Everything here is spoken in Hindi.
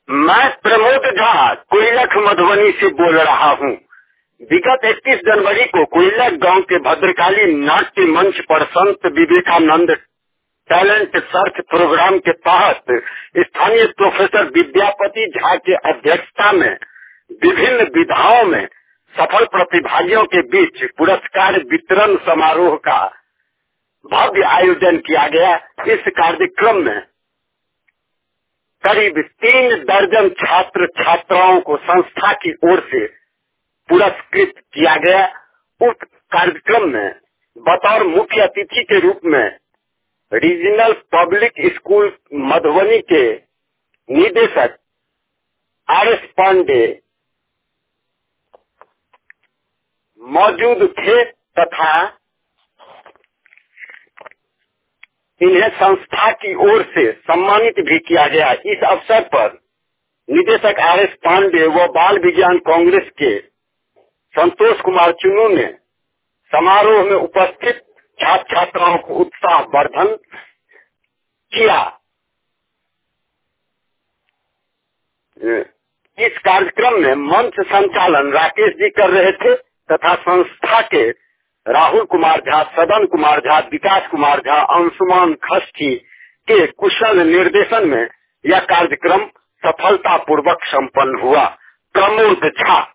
मैं प्रमोद झा कोइलख मधुबनी से बोल रहा हूँ। विगत 31 जनवरी को कोइलख गांव के भद्रकाली नाट्य मंच पर संत विवेकानंद टैलेंट सर्च प्रोग्राम के तहत स्थानीय प्रोफेसर विद्यापति झा के अध्यक्षता में विभिन्न विधाओं में सफल प्रतिभागियों के बीच पुरस्कार वितरण समारोह का भव्य आयोजन किया गया। इस कार्यक्रम में करीब 3 दर्जन छात्र छात्राओं को संस्था की ओर से पुरस्कृत किया गया। उस कार्यक्रम में बतौर मुख्य अतिथि के रूप में रीजनल पब्लिक स्कूल मधुबनी के निदेशक आर.एस. पांडे मौजूद थे तथा इन्हें संस्था की ओर से सम्मानित भी किया गया। इस अवसर पर निदेशक आर.एस. पांडे व बाल विज्ञान कांग्रेस के संतोष कुमार चुनू ने समारोह में उपस्थित छात्र छात्राओं को उत्साह वर्धन किया। इस कार्यक्रम में मंच संचालन राकेश जी कर रहे थे तथा संस्था के राहुल कुमार झा, सदन कुमार झा, विकास कुमार झा, अंशुमान खस्ती के कुशल निर्देशन में यह कार्यक्रम सफलतापूर्वक संपन्न हुआ। प्रमोद झा।